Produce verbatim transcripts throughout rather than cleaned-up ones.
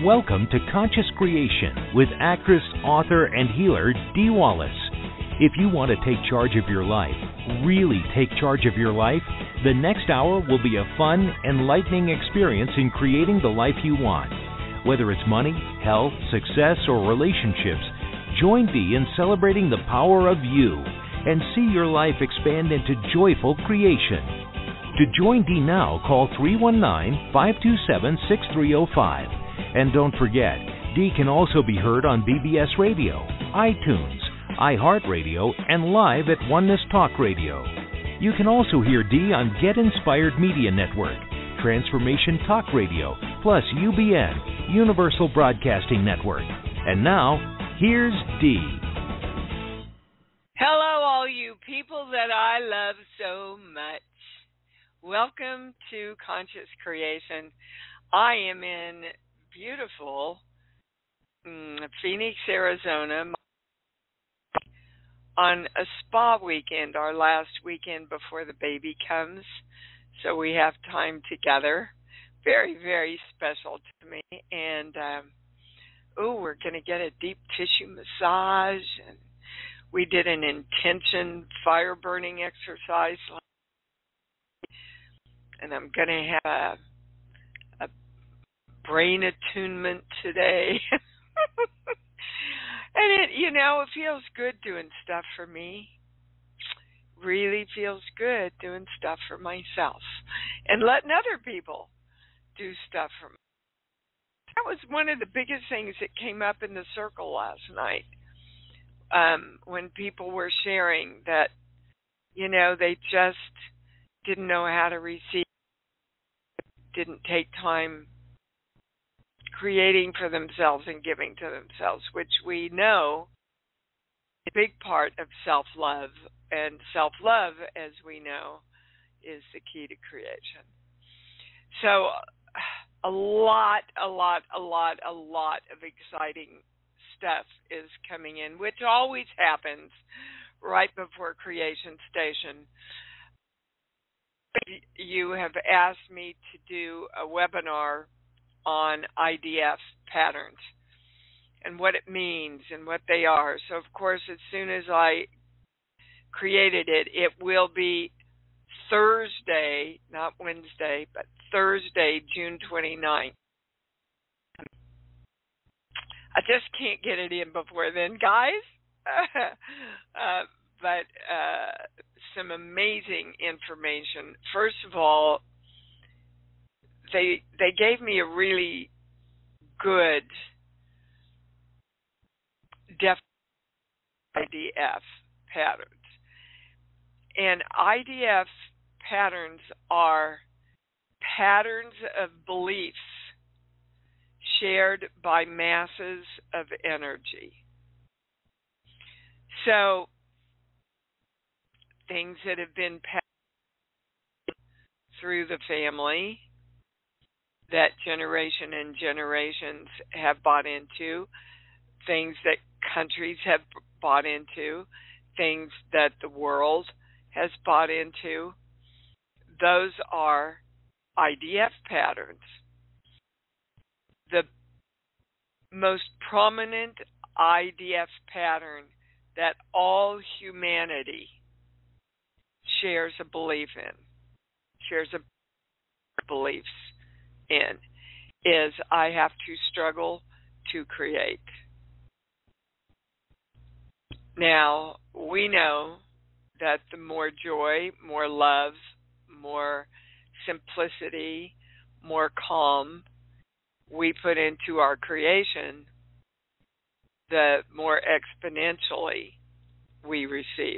Welcome to Conscious Creation with actress, author, and healer Dee Wallace. If you want to take charge of your life, really take charge of your life, the next hour will be a fun, enlightening experience in creating the life you want. Whether it's money, health, success, or relationships, join Dee in celebrating the power of you and see your life expand into joyful creation. To join Dee now, call three one nine, five two seven, six three zero five. And don't forget, Dee can also be heard on B B S Radio, iTunes, iHeartRadio, and live at Oneness Talk Radio. You can also hear Dee on Get Inspired Media Network, Transformation Talk Radio, plus U B N, Universal Broadcasting Network. And now, here's Dee. Hello, all you people that I love so much. Welcome to Conscious Creation. I am in beautiful mm, Phoenix, Arizona on a spa weekend, our last weekend before the baby comes. So we have time together. Very, very special to me. And, um, oh, we're going to get a deep tissue massage. And we did an intention fire burning exercise. And I'm going to have a, a brain attunement today. And it, you know, it feels good doing stuff for me. Really feels good doing stuff for myself and letting other people do stuff for me. That was one of the biggest things that came up in the circle last night, um, when people were sharing that, you know, they just didn't know how to receive, didn't take time creating for themselves and giving to themselves, which we know is a big part of self-love. And self-love, as we know, is the key to creation. So a lot, a lot, a lot, a lot of exciting stuff is coming in, which always happens right before Creation Station. You have asked me to do a webinar on I D F patterns and what it means and what they are. So, of course, as soon as I created it, it will be Thursday, not Wednesday, but Thursday, June twenty-ninth. I just can't get it in before then, guys. uh, but uh, some amazing information. First of all, they they gave me a really good def I D F patterns. And I D F patterns are patterns of beliefs shared by masses of energy. So, things that have been passed through the family that generation and generations have bought into, things that countries have bought into, things that the world has bought into, those are I D F patterns. The most prominent I D F pattern that all humanity shares a belief in, shares a beliefs in, is I have to struggle to create. Now, we know that the more joy, more love, more simplicity, more calm we put into our creation, the more exponentially we receive.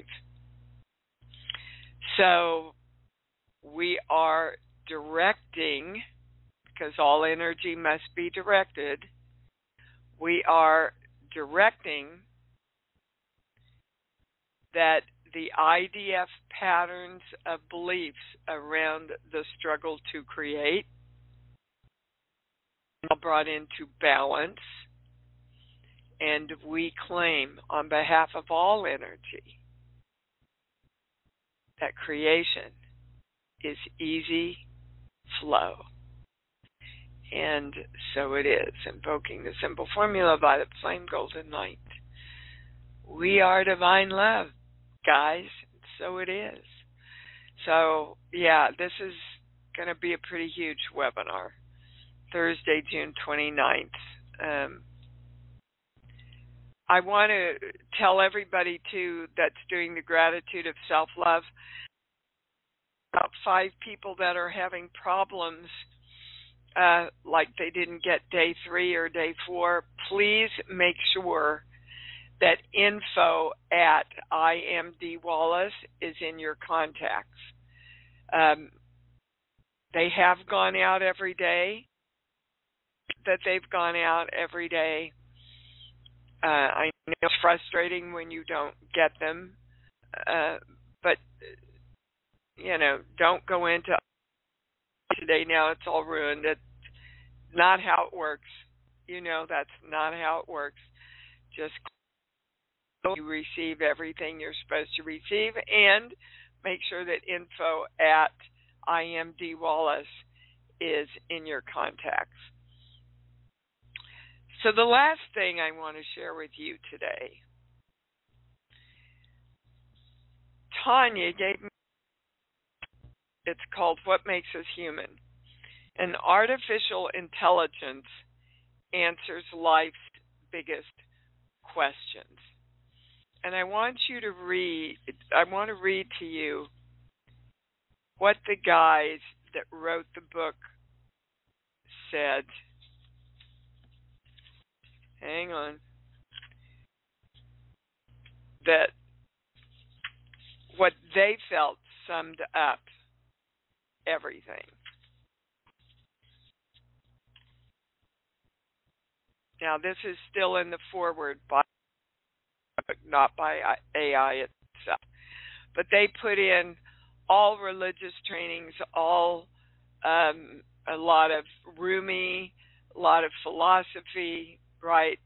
So we are directing, because all energy must be directed, we are directing that the I D F patterns of beliefs around the struggle to create are brought into balance, and we claim on behalf of all energy that creation is easy flow. And so it is. Invoking the simple formula by the flame golden light. We are divine love, guys. So it is. So, yeah, this is going to be a pretty huge webinar. Thursday, June twenty-ninth. Um, I want to tell everybody, too, that's doing the gratitude of self-love, about five people that are having problems, uh, like they didn't get day three or day four. Please make sure that info at I am D Wallace is in your contacts. Um, they have gone out every day, that they've gone out every day. Uh, I know it's frustrating when you don't get them, uh, but, you know, don't go into today, now it's all ruined. It's not how it works. You know, that's not how it works. Just you receive everything you're supposed to receive, and make sure that info at I am D Wallace is in your contacts. So the last thing I want to share with you today, Tanya gave me, it's called What Makes Us Human. And artificial intelligence answers life's biggest questions. And I want you to read, I want to read to you what the guys that wrote the book said. Hang on. That what they felt summed up everything. Now, this is still in the foreword, by, not by A I itself. But they put in all religious trainings, all um, a lot of Rumi, a lot of philosophy, right?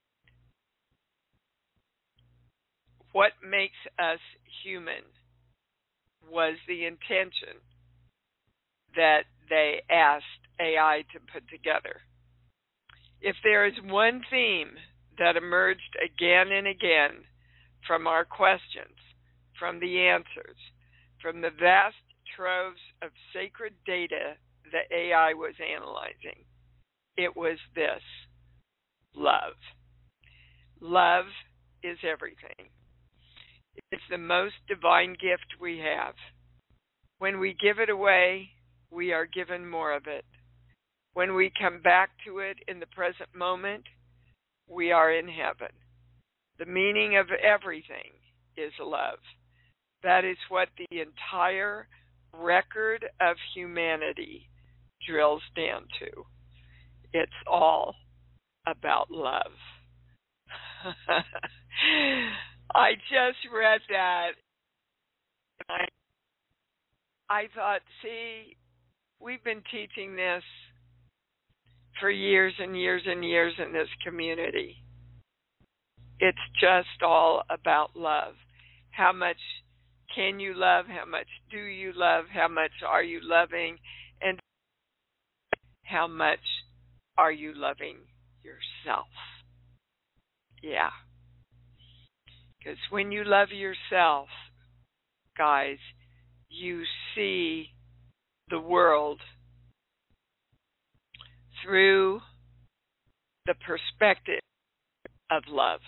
What makes us human was the intention that they asked A I to put together. If there is one theme that emerged again and again from our questions, from the answers, from the vast troves of sacred data that A I was analyzing, it was this: love. Love is everything. It's the most divine gift we have. When we give it away, we are given more of it. When we come back to it in the present moment, we are in heaven. The meaning of everything is love. That is what the entire record of humanity drills down to. It's all about love. I just read that. I, I thought, see, we've been teaching this for years and years and years in this community. It's just all about love. How much can you love? How much do you love? How much are you loving? And how much are you loving yourself? Yeah. Because when you love yourself, guys, you see the world through the perspective of love.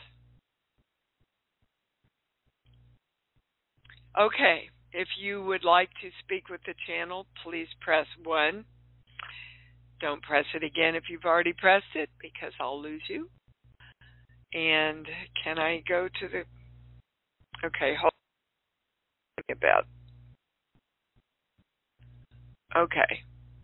Okay, if you would like to speak with the channel, please press one. Don't press it again if you've already pressed it, because I'll lose you. And can I go to the... Okay, hold on about... Okay.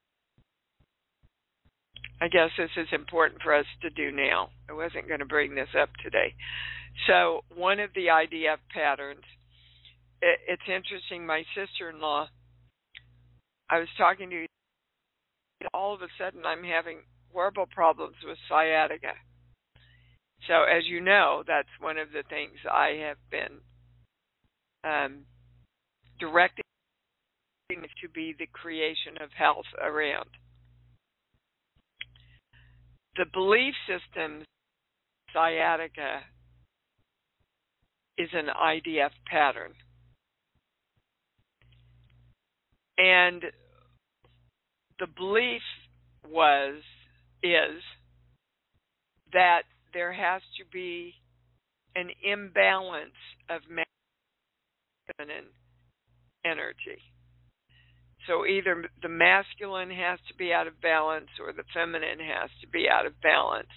I guess this is important for us to do now. I wasn't going to bring this up today. So one of the I D F patterns, it, it's interesting, my sister-in-law, I was talking to you, all of a sudden I'm having horrible problems with sciatica. So as you know, that's one of the things I have been um, directing to be the creation of health around. the belief system, sciatica, is an I D F pattern. And the belief was, is, that there has to be an imbalance of masculine energy. So either the masculine has to be out of balance or the feminine has to be out of balance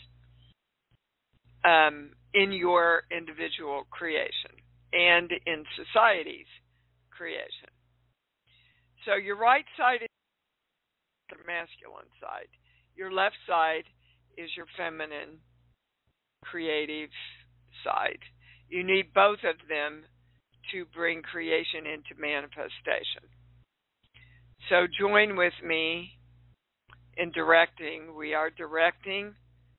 um, in your individual creation and in society's creation. So your right side is the masculine side. Your left side is your feminine, creative side. You need both of them to bring creation into manifestation. So join with me in directing. We are directing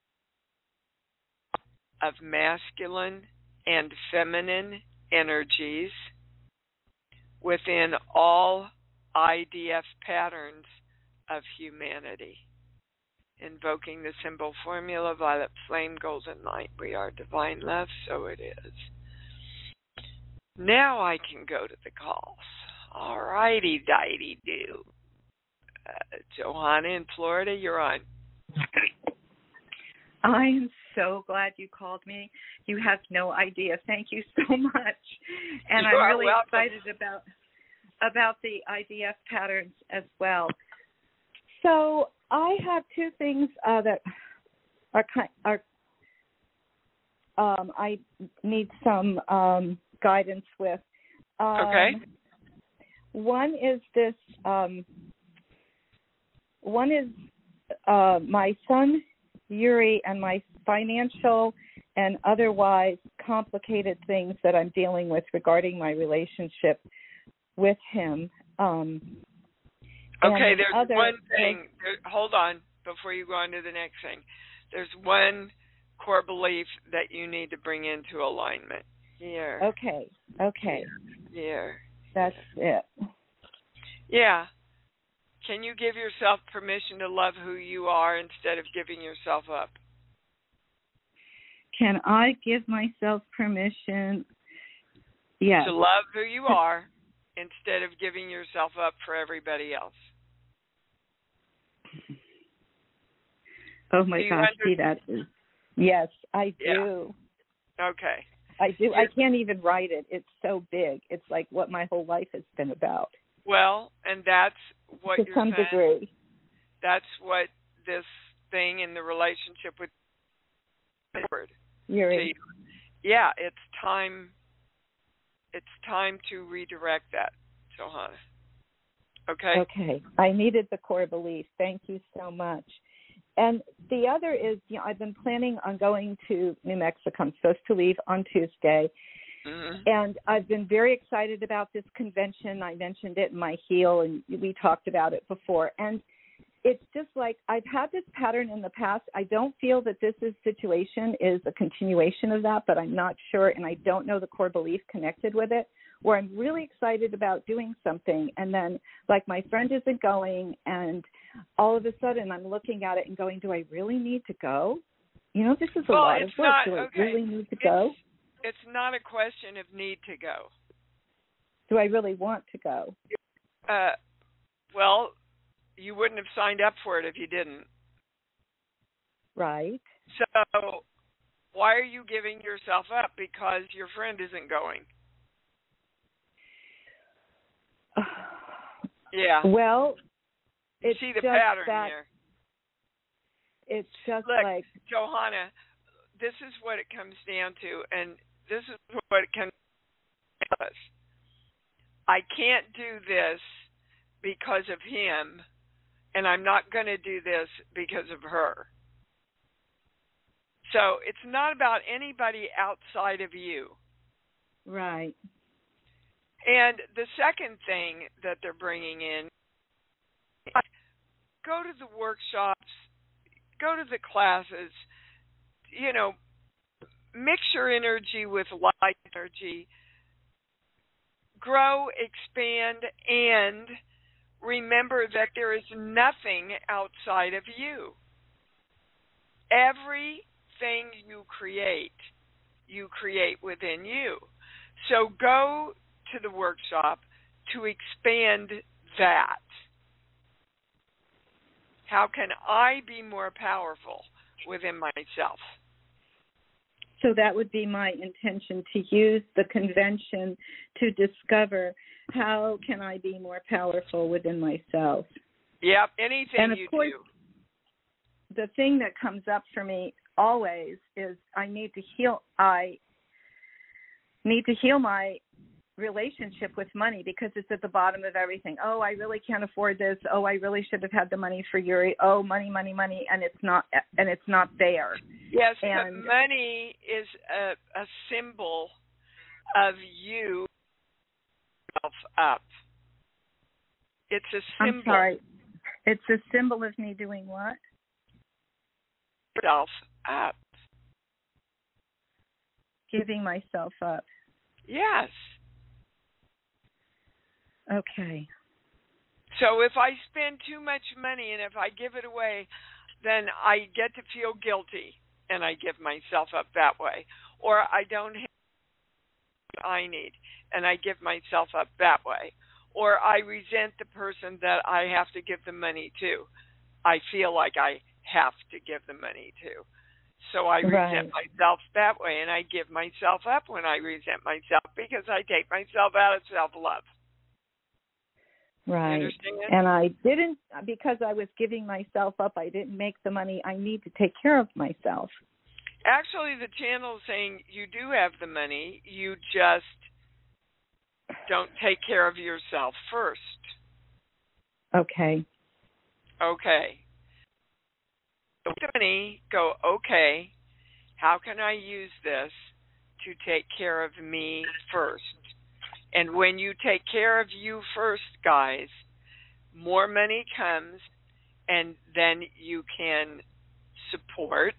of masculine and feminine energies within all I D F patterns of humanity. Invoking the symbol formula, violet flame, golden light. We are divine love, so it is. Now I can go to the calls. All righty, dighty do. Uh, Johanna in Florida, you're on. I am so glad you called me. You have no idea. Thank you so much. And You I'm are really welcome. excited about about the I D F patterns as well. So I have two things uh, that are kind are um, I need some um, guidance with. Um, Okay. One is this. Um, one is uh, my son Yuri and my financial and otherwise complicated things that I'm dealing with regarding my relationship with him. Um, Okay, there's other, one thing. There, hold on before you go on to the next thing. There's one core belief that you need to bring into alignment. Here. Okay. Okay. Here. That's it. Yeah. Can you give yourself permission to love who you are instead of giving yourself up? Can I give myself permission? Yes. To love who you are instead of giving yourself up for everybody else. Oh my do gosh, see understand? that is, yes, I Yeah. do. Okay. I do. I can't even write it. It's so big. It's like what my whole life has been about. Well, and that's what to you're some saying. degree. That's what this thing in the relationship with Yuri. Yeah, it's time. It's time to redirect that, Johanna. Okay. Okay. I needed the core belief. Thank you so much. And the other is, you know, I've been planning on going to New Mexico. I'm supposed to leave on Tuesday. Mm-hmm. And I've been very excited about this convention. I mentioned it in my heel, and we talked about it before. And it's just like I've had this pattern in the past. I don't feel that this is situation is a continuation of that, but I'm not sure, and I don't know the core belief connected with it, where I'm really excited about doing something, and then, like, my friend isn't going, and all of a sudden I'm looking at it and going, do I really need to go? You know, this is a well, lot of work. Not, do I okay. really need to it's, go? It's not a question of need to go. Do I really want to go? Uh, well, you wouldn't have signed up for it if you didn't. Right. So why are you giving yourself up because your friend isn't going? Yeah. Well, you it's see the just pattern that here. It's just Look, like Johanna, this is what it comes down to, and this is what it comes down to. I can't do this because of him, and I'm not going to do this because of her. So it's not about anybody outside of you. right. And the second thing that they're bringing in, go to the workshops, go to the classes, you know, mix your energy with light energy, grow, expand, and remember that there is nothing outside of you. everything you create, you create within you. So go to the workshop to expand that. How can I be more powerful within myself? So that would be my intention, to use the convention to discover how can I be more powerful within myself. Yep, anything and of you course, do. The thing that comes up for me always is I need to heal. I need to heal my relationship with money, because it's at the bottom of everything. Oh, I really can't afford this. Oh, I really should have had the money for Yuri. Oh, money, money, money, and it's not, and it's not there. Yes, and, but money is a, a symbol of you self up. It's a symbol. I'm sorry. It's a symbol of me doing what? Self up. Giving myself up. Yes. Okay. So if I spend too much money and if I give it away, then I get to feel guilty and I give myself up that way. Or I don't have what I need and I give myself up that way. Or I resent the person that I have to give the money to. I feel like I have to give the money to. So I resent right. myself that way, and I give myself up when I resent myself, because I take myself out of self-love. Right. And I didn't, because I was giving myself up, I didn't make the money. I need to take care of myself. Actually, the channel is saying you do have the money. You just don't take care of yourself first. Okay. Okay. So with the money, go, okay, how can I use this to take care of me first? And when you take care of you first, guys, more money comes, and then you can support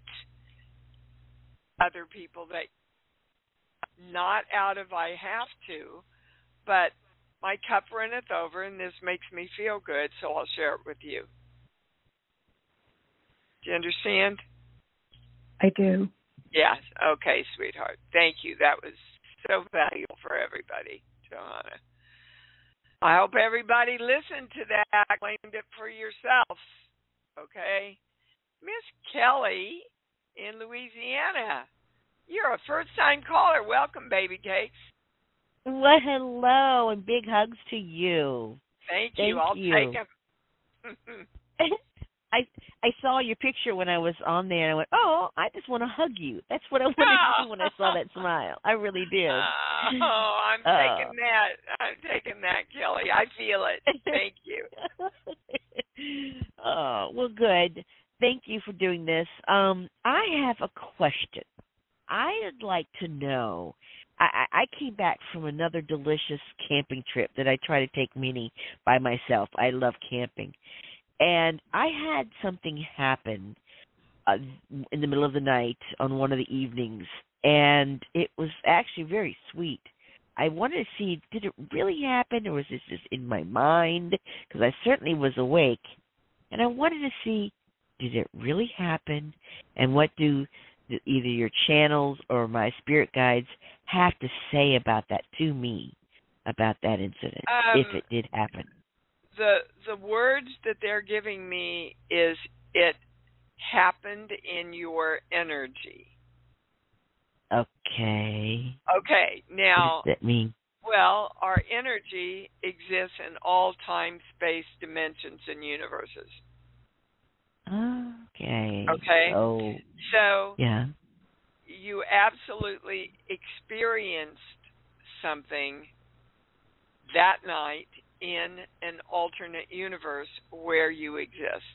other people that not out of I have to, but my cup runneth over, and this makes me feel good, so I'll share it with you. Do you understand? I do. Yes. Okay, sweetheart. Thank you. That was so valuable for everybody, Johanna. I hope everybody listened to that, claimed it for yourself. Okay? Miss Kelly in Louisiana. You're a first-time caller. Welcome, baby cakes. Well, hello, and big hugs to you. Thank, Thank you. I'll you. take them. I I saw your picture when I was on there, and I went, oh, I just want to hug you. That's what I wanted to do when I saw that smile. I really did. Oh, I'm uh, taking that. I'm taking that, Kelly. I feel it. Thank you. Oh, well, good. Thank you for doing this. Um, I have a question. I'd like to know, I, I came back from another delicious camping trip that I try to take Minnie by myself. I love camping. And I had something happen uh, in the middle of the night on one of the evenings, and it was actually very sweet. I wanted to see, did it really happen, or was this just in my mind? Because I certainly was awake. And I wanted to see, did it really happen, and what do the, either your channels or my spirit guides have to say about that to me, about that incident, um, if it did happen? The the words that they're giving me is, it happened in your energy. Okay. Okay, now, what does that mean? Well, our energy exists in all time, space, dimensions, and universes. Okay. Okay? Oh. So, yeah. You absolutely experienced something that night in an alternate universe where you exist.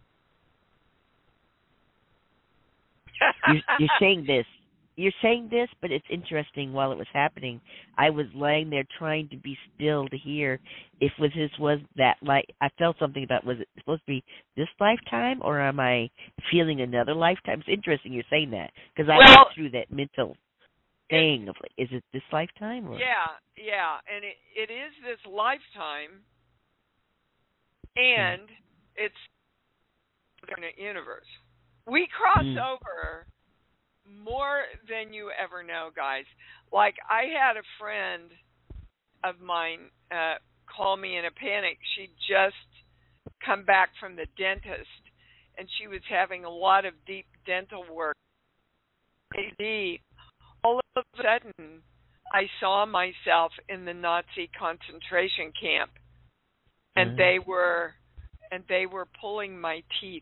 you're, you're saying this. You're saying this, but it's interesting. While it was happening, I was laying there trying to be still to hear if was this was that like I felt something about, was it supposed to be this lifetime, or am I feeling another lifetime? It's interesting you're saying that, because I well, went through that mental thing of like, is it this lifetime? Or? Yeah, yeah, and it, it is this lifetime, and it's an alternate universe. We cross Mm. over more than you ever know, guys. Like, I had a friend of mine uh, call me in a panic. She'd just come back from the dentist, and she was having a lot of deep dental work. Indeed, all of a sudden, I saw myself in the Nazi concentration camp, and Mm. they were, and they were pulling my teeth.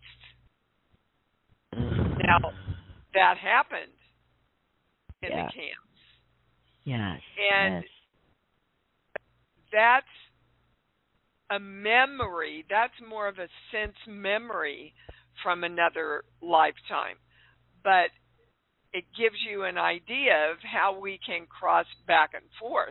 Now, that happened in Yeah. the camps, Yes. and yes. that's a memory. That's more of a sense memory from another lifetime, but it gives you an idea of how we can cross back and forth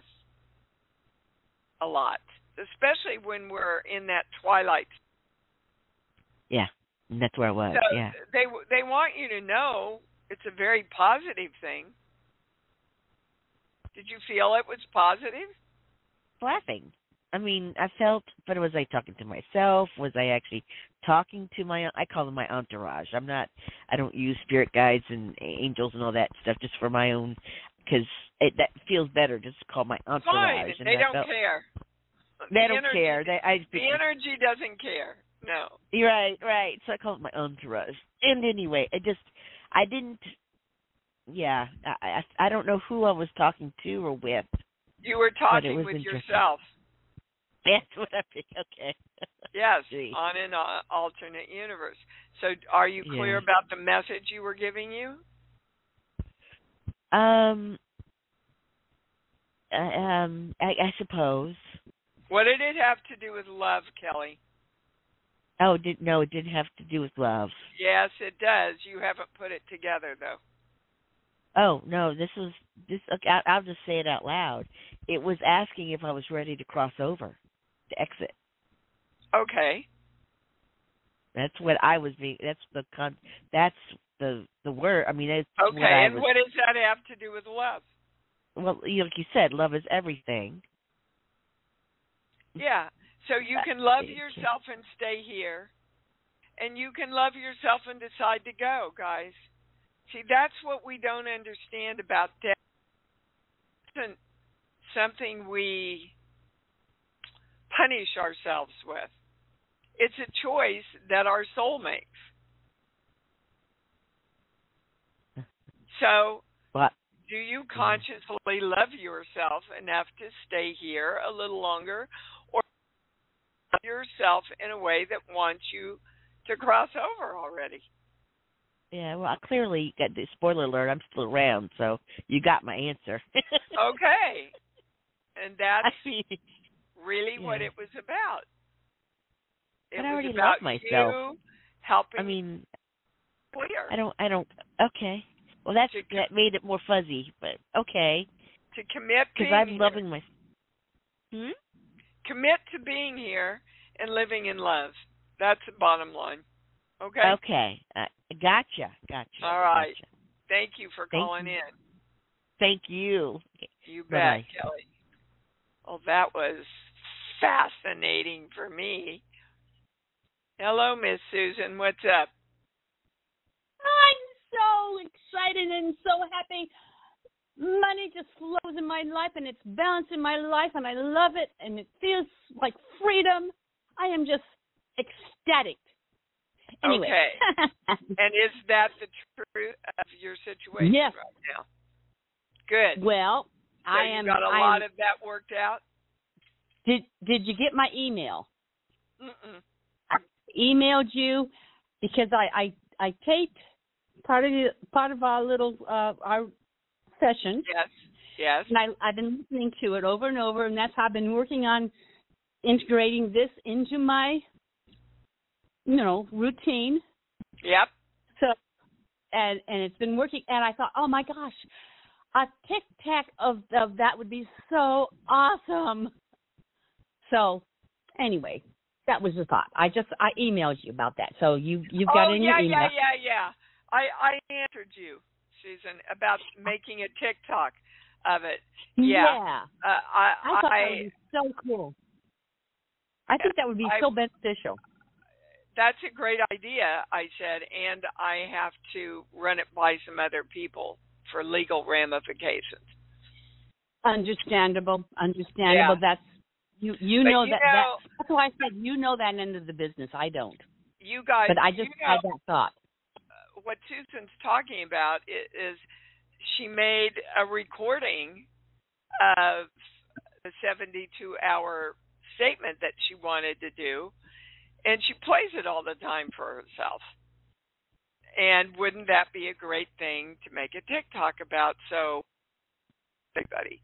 a lot, especially when we're in that twilight. Yeah. And that's where I was. So yeah. they they want you to know it's a very positive thing. Did you feel it was positive? Laughing. I mean, I felt, but was I talking to myself? Was I actually talking to my, I call them my entourage. I'm not, I don't use spirit guides and angels and all that stuff just for my own, because that feels better just to call my entourage. Fine. And They I don't felt, care. They The don't energy, care. They, I, the energy doesn't care. No. You're right, right. So I call it my entourage. And anyway, I just, I didn't, yeah, I, I, I don't know who I was talking to or with. You were talking with interesting. yourself. That's what I think. Okay. Yes, Gee. on an uh, alternate universe. So are you clear Yeah. about the message you were giving you? Um, uh, um, I, I suppose. What did it have to do with love, Kelly? Oh, it did no, it didn't have to do with love. Yes, it does. You haven't put it together, though. Oh no, this was this. Okay, I'll, I'll just say it out loud. It was asking if I was ready to cross over, to exit. Okay. That's what I was being. That's the con. That's the the word. I mean, that's Okay, what I and was, what does that have to do with love? well, you- like you said, love is everything. Yeah. So you can love yourself and stay here, and you can love yourself and decide to go, guys. See, that's what we don't understand about death. It isn't something we punish ourselves with. It's a choice that our soul makes. So, But do you consciously love yourself enough to stay here a little longer, or love yourself in a way that wants you to cross over already? yeah, well, I clearly got the spoiler alert. I'm still around, so you got my answer. Okay, and that's I mean, really yeah. what it was about. It But I already was about love myself. you helping. I mean, clear I don't, I don't. Okay, well, that's To com- that made it more fuzzy, but okay, to commit because being I'm here. loving my. Hmm. Commit to being here and living in love. That's the bottom line. Okay. Okay, uh, gotcha, gotcha. All right. Gotcha. Thank you for Thank calling you. in. Thank you. You bet, Bye-bye. Kelly. Well, that was fascinating for me. Hello, Miss Susan. What's up? I'm so excited and so happy. Money just flows in my life, and it's balanced in my life, and I love it, and it feels like freedom. I am just ecstatic. Anyway. Okay. And is that the truth of your situation Yes. right now? Good. Well, so I you am. got a I lot am, of that worked out? Did Did you get my email? Mm-mm. I emailed you because I I, I taped part of the, part of our little uh, our session. Yes. Yes. And I, I've been listening to it over and over, and that's how I've been working on integrating this into my, you know, routine. Yep. So, and and it's been working. And I thought, oh my gosh, a tic tac of of that would be so awesome. So, anyway, that was the thought. I just I emailed you about that, so you you've got oh, it in yeah, your email. yeah, yeah, yeah. I I answered you, Susan, about making a TikTok of it. Yeah. yeah. Uh, I I thought I, that would be so cool. I think that would be I- so beneficial. that's a great idea, I said, and I have to run it by some other people for legal ramifications. Understandable, understandable. Yeah. That's you. You But know you that, know, that. That's why I said you know that end of the business. I don't. you guys, But I just you know, had that thought. what Susan's talking about is she made a recording of the seventy-two hour statement that she wanted to do, and she plays it all the time for herself. And wouldn't that be a great thing to make a TikTok about? So, everybody,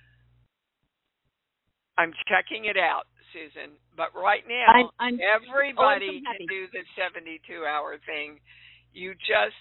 I'm checking it out, Susan. But right now, I'm, I'm, everybody oh, I'm so can do the seventy-two hour thing. You just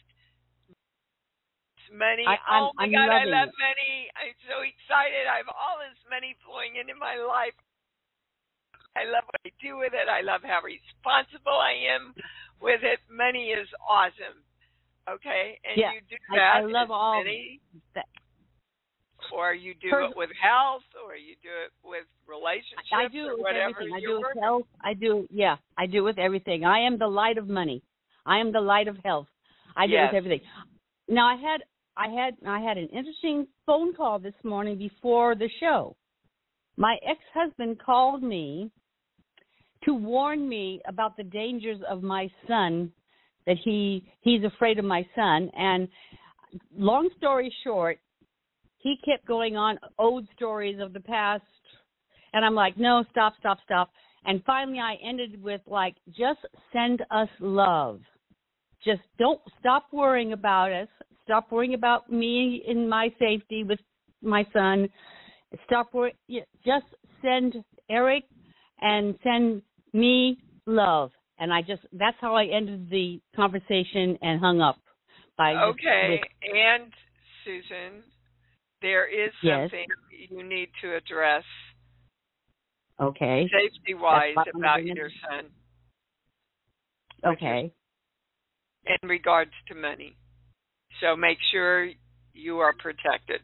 money. I, I'm, oh my I'm God, I love it. money. I'm so excited. I have all this money flowing into my life. I love what I do with it. I love how responsible I am with it. Money is awesome. Okay? And yeah, you do that. I, I love all money, that. Or you do Pers- it with health, or you do it with relationships, I do it or with whatever. everything. I you're do it with working. health. I do, yeah, I do it with everything. I am the light of money. I am the light of health. I do Yes. it with everything. Now, I had, I had, I had an interesting phone call this morning before the show. My ex-husband called me to warn me about the dangers of my son, that he he's afraid of my son. And long story short, he kept going on old stories of the past, and I'm like, no, stop, stop, stop. And finally I ended with, like, just send us love. Just don't stop worrying about us. Stop worrying about me and my safety with my son. Stop worrying. Just send Eric and send me love. And I just, that's how I ended the conversation and hung up. By Okay. with, and Susan, there is something yes. you need to address. Okay. Safety-wise about your son. Okay. In regards to money. So make sure you are protected.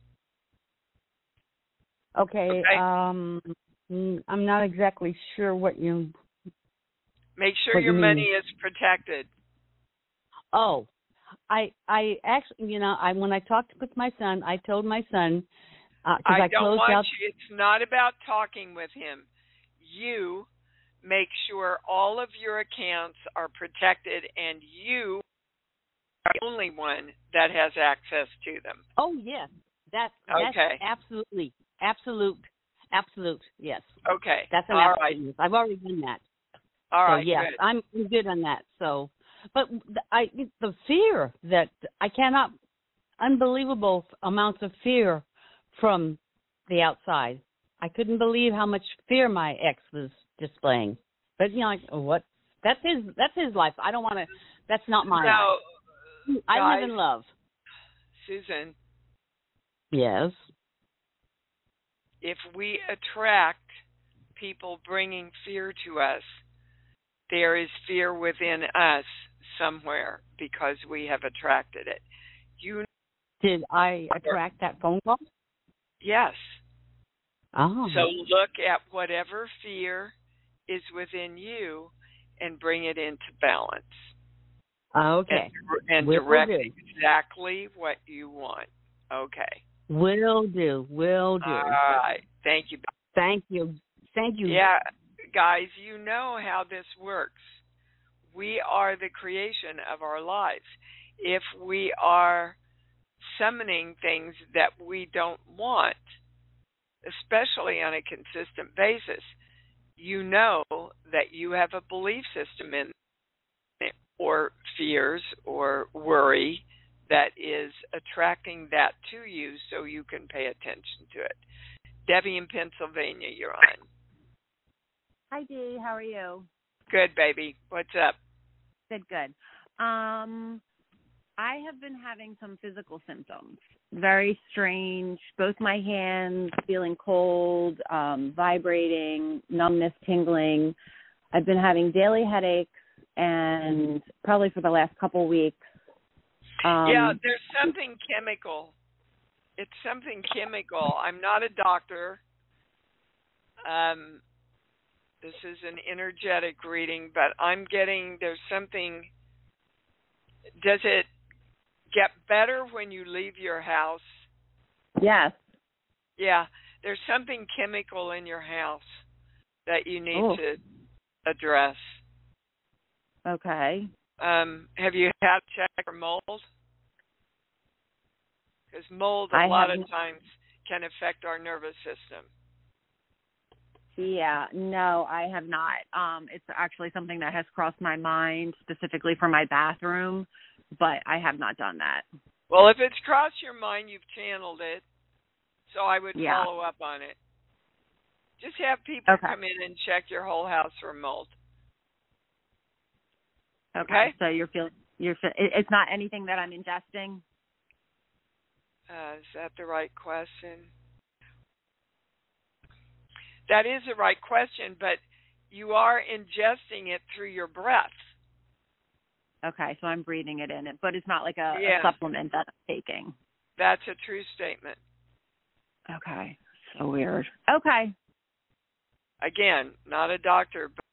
Okay. okay? Um, I'm not exactly sure what you... Make sure your you money is protected. Oh, I I actually, you know, I when I talked with my son, I told my son, uh, I, I don't closed want out... you, it's not about talking with him. You make sure all of your accounts are protected and you are the only one that has access to them. Oh, yes. That, that's okay. absolutely, absolute, absolute, yes. Okay. That's an all absolute. right. I've already done that. All so, right, yes, good. I'm good on that. So, but I, the fear that I cannot, unbelievable amounts of fear from the outside. I couldn't believe how much fear my ex was displaying. But you know, like, what? That's his. That's his life. I don't want to. That's not my no, life. I guys, live in love. Susan. Yes. If we attract people bringing fear to us, there is fear within us somewhere because we have attracted it. You did I attract that phone call? Yes. Oh. So look at whatever fear is within you and bring it into balance. Okay. And, and Will direct do. exactly what you want. Okay. Will do. Will do. All right. Thank you. Thank you. Thank you. Yeah, guys, you know how this works. We are the creation of our lives. If we are summoning things that we don't want, especially on a consistent basis, you know that you have a belief system in it, or fears or worry that is attracting that to you so you can pay attention to it. Debbie in Pennsylvania, you're on. Hi, Dee. How are you? Good, baby. What's up? Good, good. Um, I have been having some physical symptoms. Very strange. Both my hands feeling cold, um, vibrating, numbness, tingling. I've been having daily headaches, and probably for the last couple weeks. Um, yeah, there's something chemical. It's something chemical. I'm not a doctor. Um, This is an energetic reading, but I'm getting there's something. Does it get better when you leave your house? Yes. Yeah, there's something chemical in your house that you need Oh. to address. Okay. Um, have you had to check for mold? Because mold a I lot haven't- of times can affect our nervous system. Yeah, no, I have not. Um, it's actually something that has crossed my mind specifically for my bathroom, but I have not done that. Well, if it's crossed your mind, you've channeled it. So I would Yeah. follow up on it. Just have people Okay. come in and check your whole house for mold. Okay. Okay. So you're feeling you're fe- it- it's not anything that I'm ingesting. Uh, is that the right question? That is the right question, but you are ingesting it through your breath. Okay, so I'm breathing it in, but it's not like a, Yeah. a supplement that I'm taking. That's a true statement. Okay. So weird. Okay. Again, not a doctor, but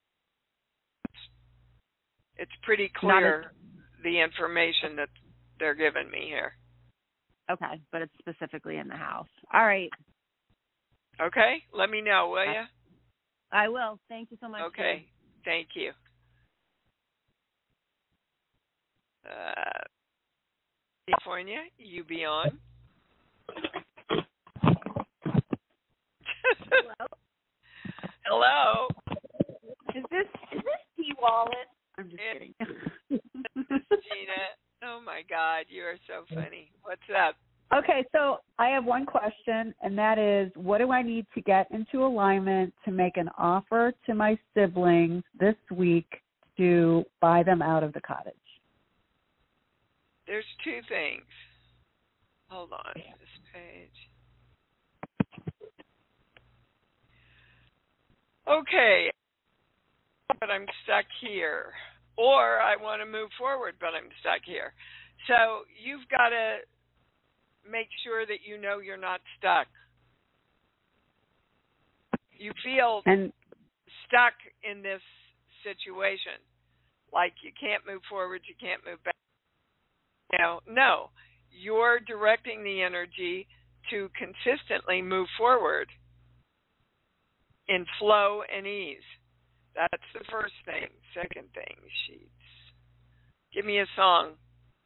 it's pretty clear the information that they're giving me here. Okay, but it's specifically in the house. All right. Okay? Let me know, will Okay. you? I will. Thank you so much. Okay. Thank you. Uh, California, you be on. Hello? Hello. Is this is this Dee Wallace? I'm just It- kidding. Gina. Oh my God, you are so funny. What's up? Okay, so I have one question, and that is, what do I need to get into alignment to make an offer to my siblings this week to buy them out of the cottage? There's two things. Hold on, this page. Okay, but I'm stuck here. Or I want to move forward, but I'm stuck here. So you've got to make sure that you know you're not stuck. You feel And stuck in this situation, like you can't move forward, you can't move back. You know, no, you're directing the energy to consistently move forward in flow and ease. That's the first thing. Second thing, sheets. Give me a song.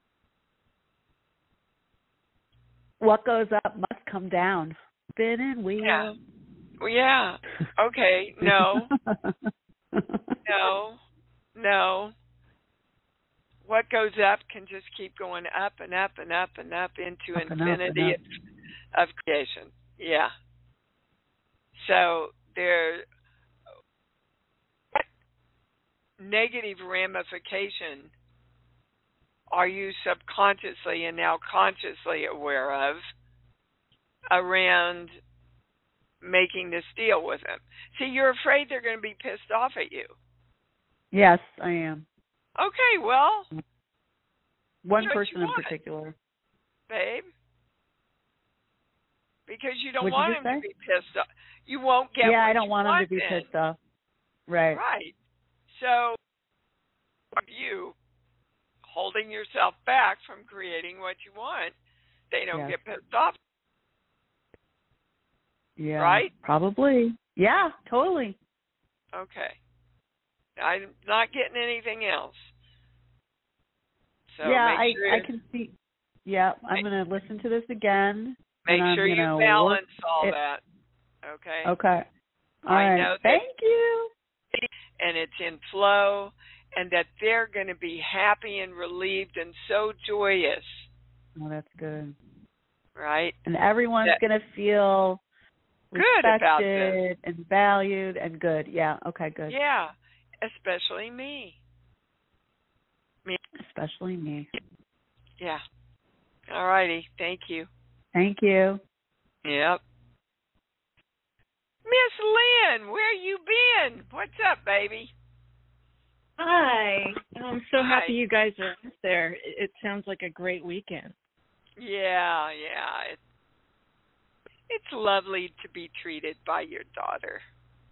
what goes up must come down. Spinning wheel. Yeah. Well, yeah. Okay. No. No. No. What goes up can just keep going up and up and up and up into Up and up and infinity up. of creation. Yeah. So there, what negative ramification are you subconsciously and now consciously aware of around making this deal with them? See, you're afraid they're going to be pissed off at you. Yes, I am. Okay, well, One do what person you in want, particular. babe. Because you don't What'd want you him say? to be pissed off. You won't get yeah, what I don't you want want them to be then. pissed off. Right. Right. So, are you holding yourself back from creating what you want? They don't Yes. get pissed off. Yeah. Right? Probably. Yeah, totally. Okay. I'm not getting anything else. So yeah, make I sure, I can see. Yeah, I'm going to listen to this again. make and I'm sure you gonna balance work all it- that. Okay? Okay. All I right. know that- Thank you. And it's in flow, and that they're going to be happy and relieved and so joyous, Oh, that's good. right? And everyone's That- going to feel Good about this. respected and valued and good. Yeah. Okay. Good. Yeah, especially me. Me. Especially me. Yeah. All righty. Thank you. Thank you. Yep. Miss Lynn, where you been? What's up, baby? Hi. I'm so Hi. happy you guys are out there. It it sounds like a great weekend. Yeah, yeah. It, it's lovely to be treated by your daughter.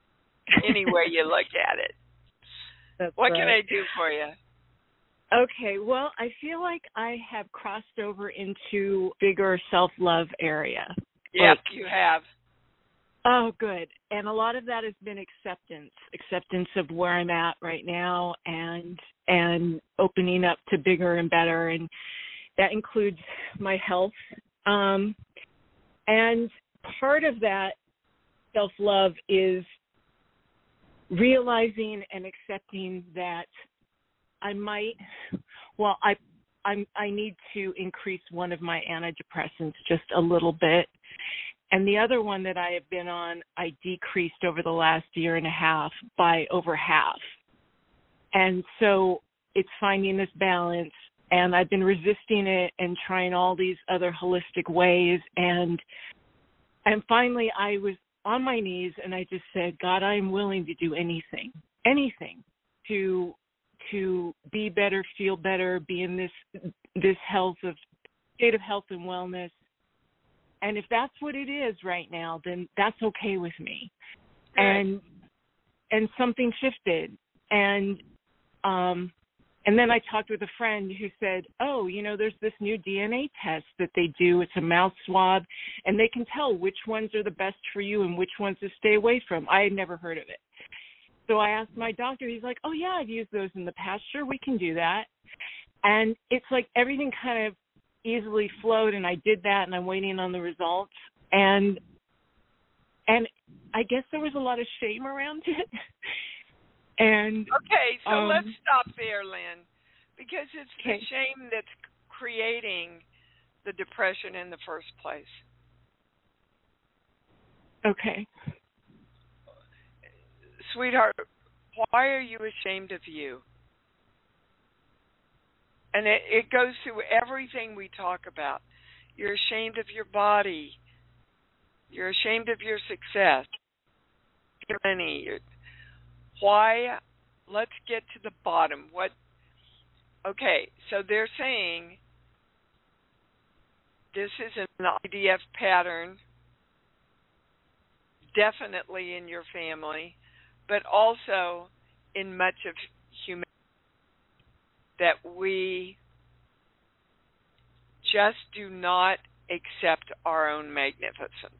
any way you look at it. That's what right. can I do for you? Okay, well, I feel like I have crossed over into bigger self-love area. Yes, like, you have. Oh, good. And a lot of that has been acceptance, acceptance of where I'm at right now, and and opening up to bigger and better, and that includes my health. Um, and part of that self-love is realizing and accepting that I might, well, I I'm, I need to increase one of my antidepressants just a little bit. And the other one that I have been on, I decreased over the last year and a half by over half. And so it's finding this balance, and I've been resisting it and trying all these other holistic ways. And and finally I was on my knees and I just said, God, I am willing to do anything, anything to to be better, feel better, be in this this health of state of health and wellness. And if that's what it is right now, then that's okay with me. Good. And and something shifted. And um and then I talked with a friend who said, oh, you know, there's this new D N A test that they do. It's a mouth swab, and they can tell which ones are the best for you and which ones to stay away from. I had never heard of it. So I asked my doctor. He's like, oh, yeah, I've used those in the past. Sure, we can do that. And it's like everything kind of easily flowed, and I did that, and I'm waiting on the results. And and I guess there was a lot of shame around it. And okay, so um, let's stop there, Lynn, because it's okay. the shame that's creating the depression in the first place. Okay. Sweetheart, why are you ashamed of you? And it, it goes through everything we talk about. You're ashamed of your body. You're ashamed of your success. Your money. Your, why? Let's get to the bottom. What? Okay, so they're saying this is an I D F pattern, definitely in your family, but also in much of humanity, that we just do not accept our own magnificence.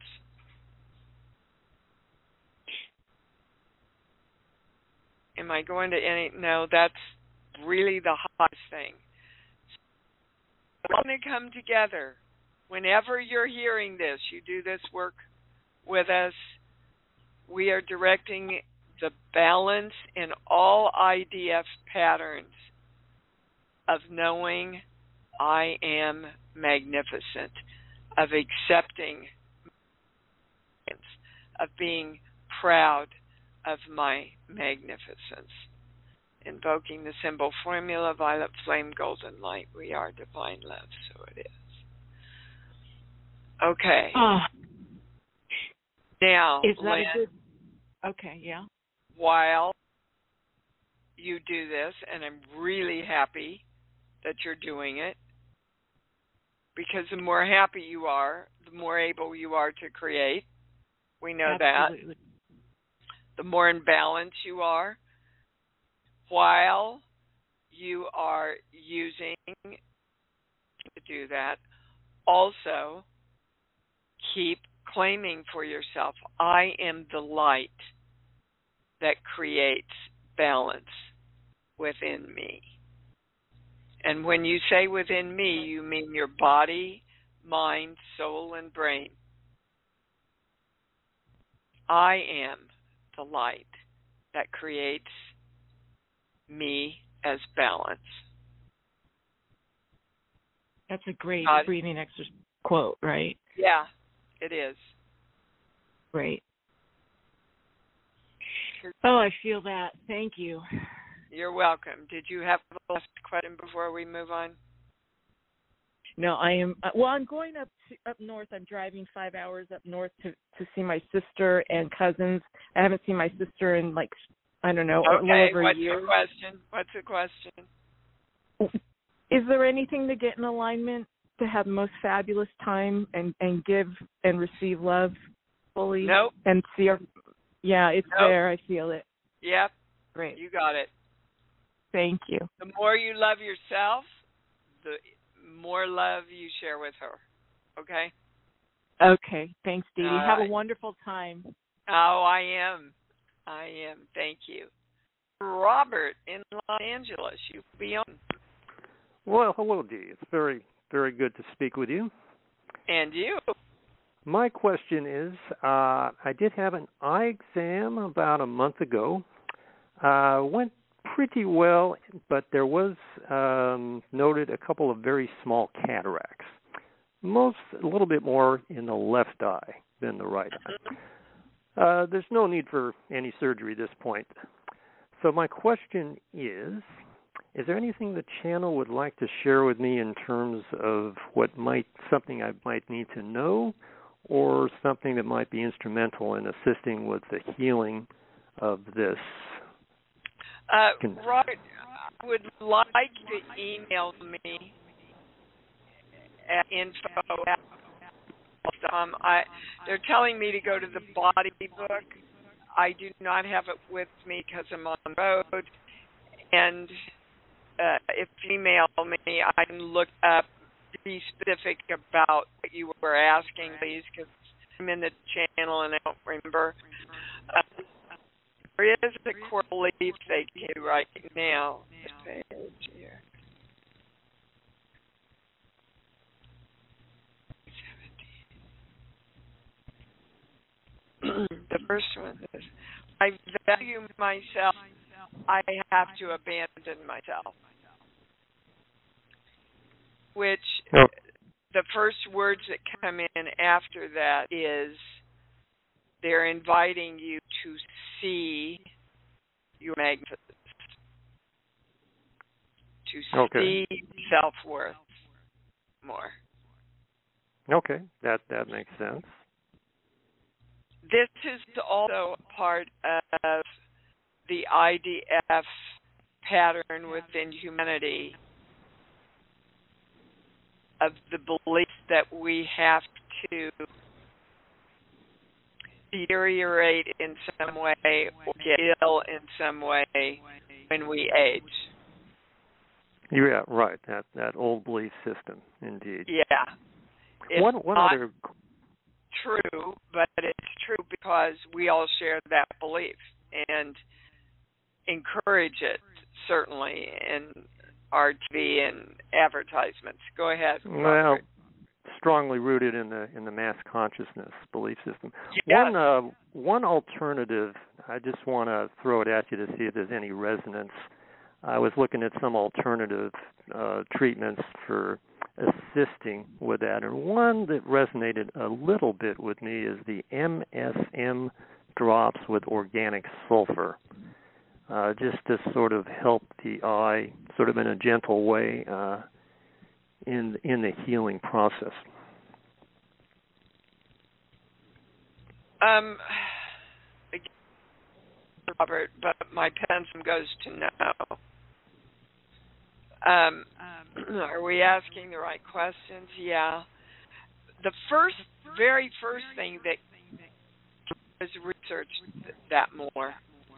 Am I going to any? No, that's really the hottest thing. We're going to come together. Whenever you're hearing this, you do this work with us. We are directing the balance in all I D F patterns of knowing I am magnificent, of accepting, of being proud of my magnificence. Invoking the symbol formula, violet flame, golden light. We are divine love, so it is. Okay. Oh. Now, Is that Lynn, a good... Okay, yeah. While you do this, and I'm really happy that you're doing it, because the more happy you are, the more able you are to create. We know Absolutely. that. The more in balance you are, while you are using to do that, also keep claiming for yourself, I am the light that creates balance within me. And when you say within me, you mean your body, mind, soul, and brain. I am the light that creates me as balance. That's a great God. breathing exercise quote, right? Yeah, it is. Great. Oh, I feel that. Thank you. You're welcome. Did you have a last question before we move on? No, I am. Uh, well, I'm going up to, up north. I'm driving five hours up north to, to see my sister and cousins. I haven't seen my sister in like I don't know, okay, a little over what's a year. the question? What's the question? Is there anything to get in alignment to have the most fabulous time and, and give and receive love fully? Nope. And see our Yeah, it's Nope. there. I feel it. Yep. Great. You got it. Thank you. The more you love yourself, the more love you share with her. Okay? Okay. Thanks, Dee Dee. All Have right. a wonderful time. Oh, I am. I am. Thank you. Robert in Los Angeles, you be on. Well, hello, Dee. It's very, very good to speak with you. And you. My question is, uh, I did have an eye exam about a month ago. Uh, went pretty well, but there was um, noted a couple of very small cataracts. Most, a little bit more in the left eye than the right eye. Uh, there's no need for any surgery at this point. So my question is, is there anything the channel would like to share with me in terms of what might, something I might need to know, or something that might be instrumental in assisting with the healing of this? Uh, Robert, I would like to email me at info at um, I, they're telling me to go to the body book. I do not have it with me because I'm on the road. And uh, if you email me, I can look up, be specific about what you were asking, please, because I'm in the channel and I don't remember. Uh, there is a core belief they can do right now. Page here. The first one is, I value myself, I have to abandon myself. Which, oh. the first words that come in after that is, they're inviting you to see your magnificence, to Okay. see self-worth more. Okay, that, that makes sense. This is also part of the I D F pattern within humanity of the belief that we have to deteriorate in some way or get ill in some way when we age. Yeah, right. That that old belief system, indeed. Yeah. It's one one not other true, but it's true because we all share that belief and encourage it, certainly, in our T V and advertisements. Go ahead, Robert. Well, strongly rooted in the in the mass consciousness belief system. Yes. One uh, one alternative, I just want to throw it at you to see if there's any resonance. I was looking at some alternative uh, treatments for assisting with that, and one that resonated a little bit with me is the M S M drops with organic sulfur, uh, just to sort of help the eye, sort of in a gentle way, uh, in in the healing process. Um, again, Robert, but my pencil goes to no. Um, are we asking the right questions? Yeah. The first, very first thing that is research that more.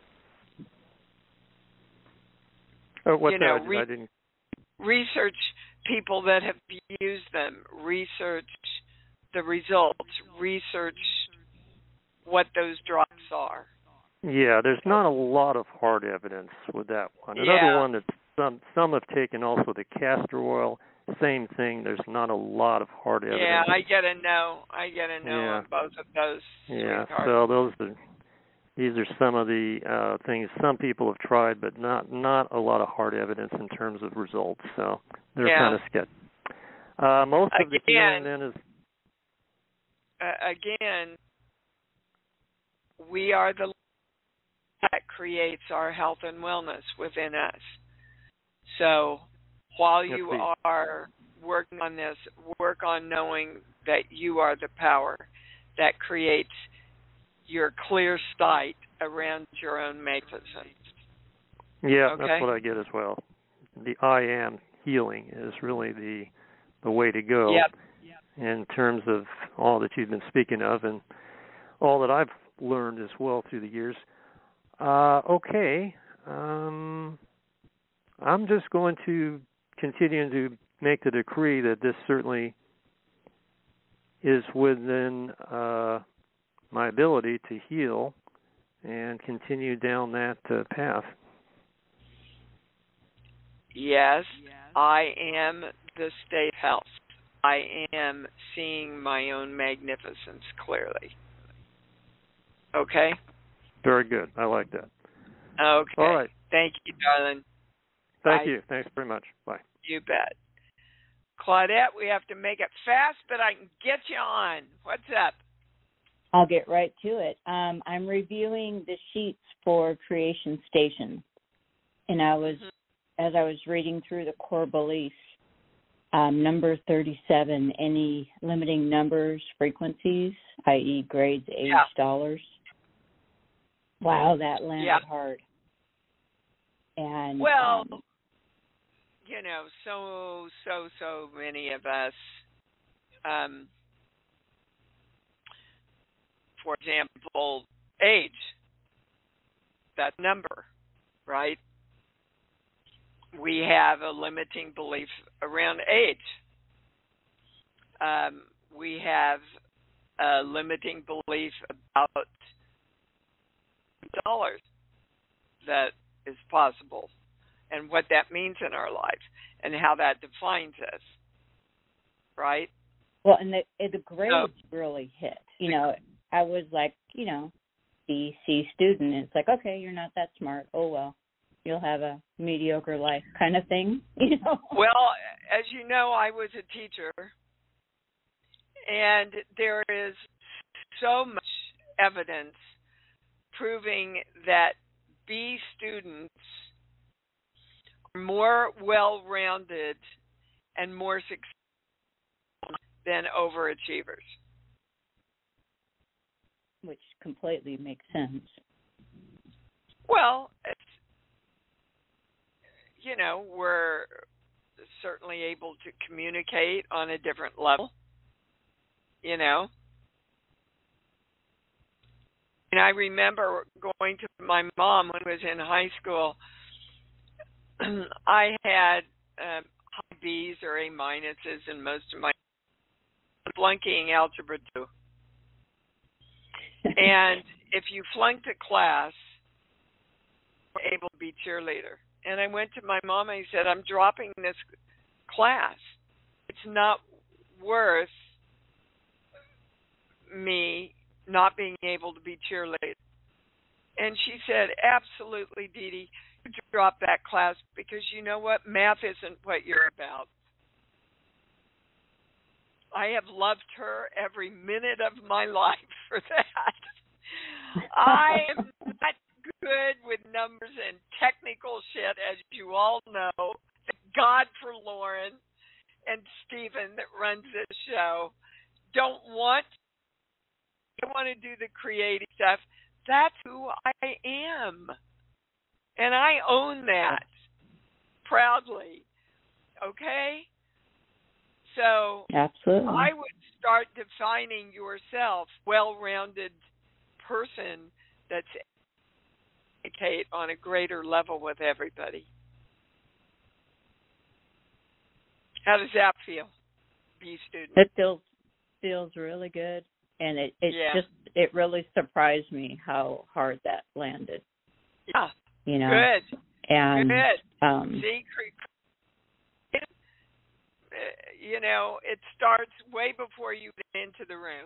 Oh, what's you know, that? re- I didn't. Research people that have used them. Research the results. Research what those drops are. Yeah, there's not a lot of hard evidence with that one. Another Yeah. one that some some have taken also the castor oil. Same thing. There's not a lot of hard evidence. Yeah, I get a no. I get a no Yeah. on both of those. Yeah. Sweetheart. So those are these are some of the uh, things some people have tried, but not not a lot of hard evidence in terms of results. So they're Yeah. kind of sketchy. Uh, most of the Again, healing then is uh, again, we are the that creates our health and wellness within us. So while you Yes, are working on this, work on knowing that you are the power that creates your clear sight around your own magnificence. yeah, Okay. that's what I get as well. The I am healing is really the the way to go. Yep. In terms of all that you've been speaking of and all that I've learned as well through the years. Uh, okay, um, I'm just going to continue to make the decree that this certainly is within uh, my ability to heal and continue down that uh, path. Yes, I am the state of health. I am seeing my own magnificence clearly. Okay? Very good. I like that. Okay. All right. Thank you, darling. Thank Bye. you. Thanks very much. Bye. You bet. Claudette, we have to make it fast, but I can get you on. What's up? I'll get right to it. Um, I'm reviewing the sheets for Creation Station, and I was, mm-hmm. as I was reading through the core beliefs, um, number thirty-seven, any limiting numbers, frequencies, that is grades, age, yeah. dollars. Wow, that landed yeah. hard. And well, um, you know, so, so, so many of us, um, for example, age, that number, right? We have a limiting belief around age. Um, we have a limiting belief about dollars that is possible and what that means in our life and how that defines us, right? Well, and the, the grades so, really hit. You know, I was like, you know, B, C student. And it's like, okay, you're not that smart. Oh, well, you'll have a mediocre life kind of thing, you know? Well, as you know, I was a teacher, and there is so much evidence proving that B students are more well-rounded and more successful than overachievers. Which completely makes sense. Well, it's, you know, we're certainly able to communicate on a different level, you know. And I remember going to my mom when I was in high school. I had um, high B's or A minuses in most of my flunking algebra two. And if you flunked a class, you were able to be cheerleader. And I went to my mom and I said, I'm dropping this class. It's not worth me not being able to be cheerleader. And she said, absolutely, Dee Dee, you drop that class because you know what? Math isn't what you're about. I have loved her every minute of my life for that. I am not good with numbers and technical shit, as you all know. Thank God for Lauren and Stephen that runs this show. Don't want I want to do the creative stuff. That's who I am. And I own that proudly. Okay? So absolutely. I would start defining yourself well-rounded person that's communicate on a greater level with everybody. How does that feel, B student? It feels feels really good. And it, it yeah. just, it really surprised me how hard that landed. Yeah. You know? Good. And, Good. Um, See, you know, it starts way before you get into the room.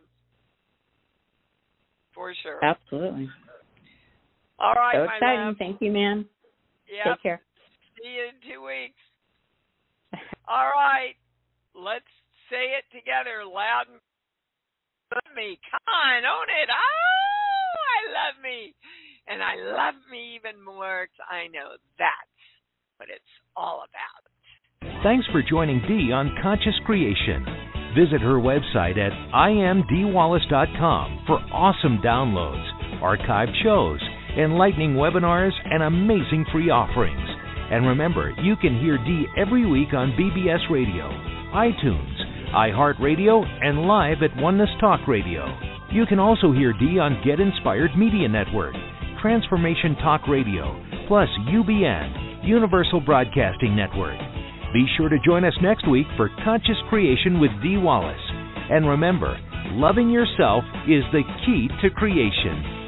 For sure. Absolutely. All right, so my exciting. love. Thank you, man. Yep. Take care. See you in two weeks. All right. Let's say it together loud and love me. Come on, own it. Oh, I love me. And I love me even more because I know that's what it's all about. Thanks for joining Dee on Conscious Creation. Visit her website at I am dee wallace dot com for awesome downloads, archived shows, enlightening webinars, and amazing free offerings. And remember, you can hear Dee every week on B B S Radio, iTunes, iHeartRadio, and live at Oneness Talk Radio. You can also hear Dee on Get Inspired Media Network, Transformation Talk Radio, plus U B N, Universal Broadcasting Network. Be sure to join us next week for Conscious Creation with Dee Wallace. And remember, loving yourself is the key to creation.